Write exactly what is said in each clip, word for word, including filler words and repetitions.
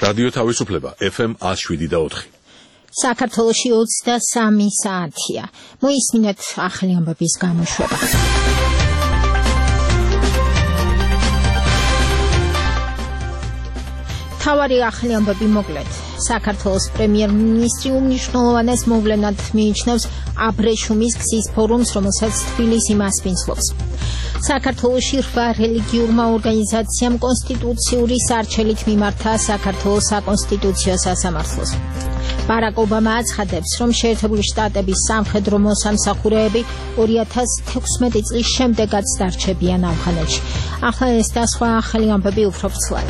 რადიო თავისუფლება F M one oh seven და four. საქართველოში ოცდასამი საათია. მოისმინეთ ახალი ამბების გამოშვება. თავარი ახალი ამბები მოკლედ. საქართველოს პრემიერ-მინისტრი უმნიშვნელოვანეს მოვლენად მიიჩნევს აბრეშუმის გზის ფორუმს, რომელსაც თბილისი მასპინძლობს. საქართველოში რვა რელიგიურმა ორგანიზაციამ კონსტიტუციური სარჩელით მიმართა საქართველოს საკონსტიტუციო სასამართლოს. ბარაკ ობამა აცხადებს, რომ შეერთებული შტატების სამხედრო მოსამსახურეები ორი ათას თექვსმეტი წლის შემდეგაც დარჩებიან ავღანეთში. ახლა ეს და სხვა ახალი ამბები უფრო ფრთულად.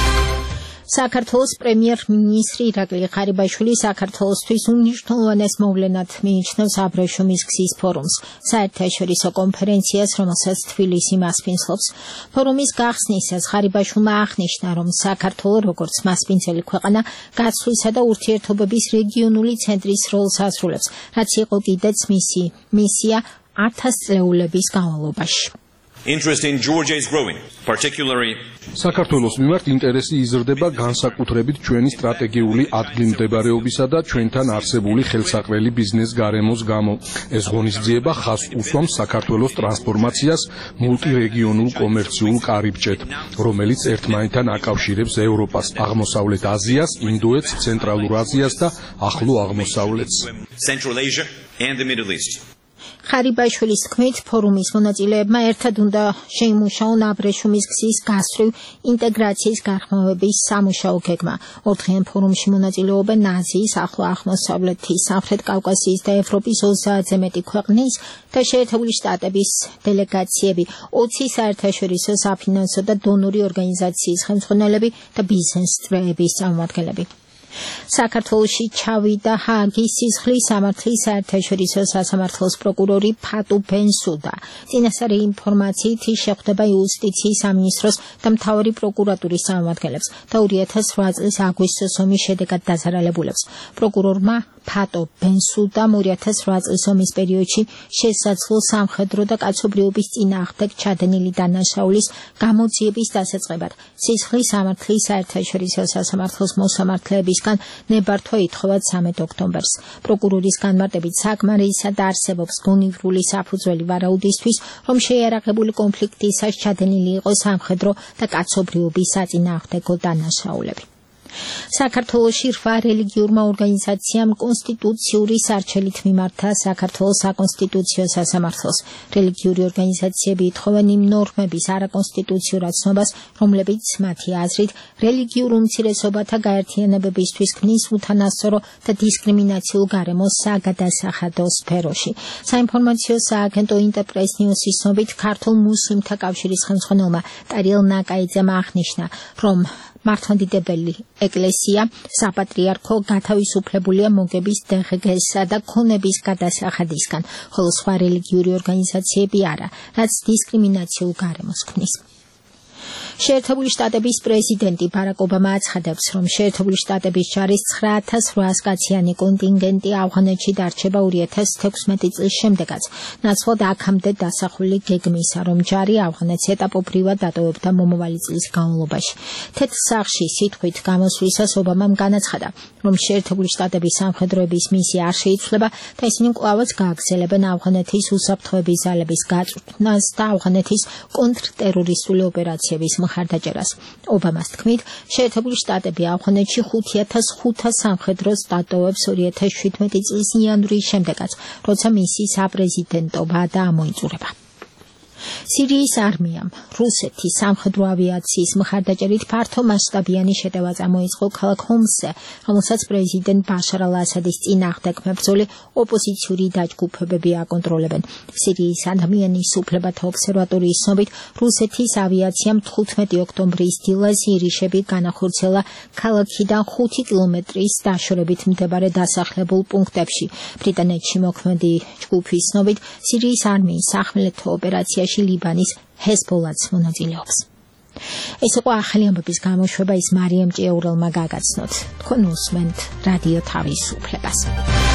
საქართველოს პრემიერ-მინისტრი ირაკლი ღარიბაშვილი საქართველოსთვის უმნიშვნელოვანეს მოვლენად მიიჩნევს აბრეშუმის გზის ფორუმს, საერთაშორისო კონფერენციას, რომელსაც თბილისი მასპინძლობს. ფორუმის გახსნისას ღარიბაშვილმა აღნიშნა, რომ საქართველო როგორც მასპინძელი ქვეყანა გაცვლისა და ურთიერთობების რეგიონული ცენტრის როლს ასრულებს, რაც იყო კიდეც მისი მისია ათასწლეულების განმავლობაში. Interest in Georgia is growing, particularly საქართველოს მიმართ ინტერესი იზრდება განსაკუთრებით ჩვენი სტრატეგიული ადგილმდებარეობისა და ჩვენთან არსებული ხელსაყრელი ბიზნეს გარემოს გამო. ეს ღონისძიება ხაზს უსვამს საქართველოს ტრანსფორმაციას მულტირეგიონულ კომერციულ კარიბჭედ, რომელიც ერთმანეთთან აკავშირებს ევროპას, აღმოსავლეთ აზიას, ინდოეთს, ცენტრალურ აზიას და ახლო აღმოსავლეთს. Central Asia and the Middle East. ღარიბაშვილის თქმით, ფორუმის მონაწილეებმა ერთად უნდა შეიმუშაონ აბრეშუმის გზის გასწვრივ ინტეგრაციის გაღრმავების სამუშაო გეგმა. ორდღიან ფორუმში მონაწილეობენ აზიის, ახლო აღმოსავლეთის, სამხრეთ კავკასიის და ევროპის ოცდაათზე მეტი ქვეყნის და შეერთებული შტატების დელეგაციები, ოცი საერთაშორისო საფინანსო და დონორი ორგანიზაციის ხელმძღვანელები და ბიზნეს წვრეების წარმომადგენლები. საქართველოში ჩავიდა ჰააგის სისხლის სამართლის საერთაშორისო სასამართლოს პროკურორი ფატუ ბენსუდა. წინასწარი ინფორმაციით ის შეხვდება იუსტიციის სამინისტროს და მთავარი პროკურატურის წარმომადგენლებს და ორი ათას რვა წლის აგვისტოს ომის შედეგად დაზარალებულებს. პროკურორმა ფატუ ბენსუდამ ორი ათას რვა წლის ომის პერიოდში შესაძლო სამხედრო და კაცობრიობის წინააღმდეგ ჩადენილი დანაშაულის გამოძიების დასაწყებად სისხლის სამართლის საერთაშორისო სასამართლოს მოსამართლეების ნებართვა ითხოვა ცამეტ ოქტომბერს. პროკურორის განმარტებით საკმარისად არსებობს გონივრული საფუძველი ვარაუდისთვის, რომ შეიარაღებული კონფლიქტისას ჩადენილი იყო სამხედრო და კაცობრიობის საწინააღმდეგო დანაშაულები. საქართველოში რვა რელიგიურმა ორგანიზაციამ კონსტიტუციური სარჩელით მიმართა საქართველოს საკონსტიტუციო სასამართლოს. რელიგიური ორგანიზაციები ითხოვენ იმ ნორმების არაკონსტიტუციურად ცნობას, რომლებიც მათი აზრით რელიგიურ უმცირესობათა გაერთიანებებისთვის ქმნის უთანასწორო და დისკრიმინაციულ გარემოს საგადასახადო სფეროში. საინფორმაციო სააგენტო ინტერპრეს ნიუსის ცნობით, ქართულ მუსლიმთა კავშირის ხელმძღვანელმა ტარიელ ნაკაიძემ აღნიშნა, რომ მართლმადიდებელი ეკლესია საპატრიარქო გათავისუფლებულია მოგების დღგ-სა და ქონების გადასახადისგან, ხოლო სხვა რელიგიური ორგანიზაციები არა, რაც დისკრიმინაციულ გარემოს ქმნის. შეერთებული შტატების პრეზიდენტი ბარაკ ობამა აცხადებს, რომ შეერთებული შტატების ჯარის ცხრა ათას რვაას კაციანი კონტინგენტი ავღანეთში დარჩება ორი ათას თექვსმეტი წლის შემდეგაც, ნაცვლად აქამდე დასახული გეგმისა, რომ ჯარი ავღანეთს ეტაპობრივად დატოვებდა მომავალი წლის განმავლობაში. თეთრ სახლში სიტყვით გამოსვლისას ობამამ განაცხადა, რომ შეერთებული შტატების სამხედროების მისია არ შეიცვლება და ისინი კვლავაც გააგრძელებენ ავღანეთის უსაფრთხოების ძალების გაწვრთნას და ავღანეთის კონტრტერორისტული ოპერაციების მხარდაჭერას. ობამას თქმით, შეერთებული შტატები ავღანეთში ხუთი ათას ხუთას სამხედროს დატოვებს ორი ათას შვიდმეტი წლის იანვრის შემდეგაც, როცა მისი საპრეზიდენტობა დაამოიწურება. სირიის არმიამ რუსეთის სამხედრო ავიაციის მხარდაჭერით ფართო მასშტაბიანი შეტევა წამოიწყო ქალაქ ჰომსზე, რომელსაც პრეზიდენტ ბაშარ ალ-ასადის წინააღმდეგ მებრძოლი ოპოზიციური დაჯგუფებები აკონტროლებენ. სირიის ადამიანის უფლებათა ობსერვატორიის ცნობით, რუსეთის ავიაციამ თხუთმეტი ოქტომბრის დილას ირიშები განახორციელა ქალაქიდან ხუთი კილომეტრის დაშორებით მდებარე დასახლებულ პუნქტებში. ბრიტანეთში მოქმედი ჯგუფის ცნობით, სირიის არმიის სახმელეთო ოპერაციაში ლიბანის ჰეზბოლაც მონაწილეობს. ეს იყო ახალი ამბების გამოშვება, ის მარიამ ჭიაურელმა გაგაცნოთ. თქვენ უსმენთ რადიო თავისუფლებას.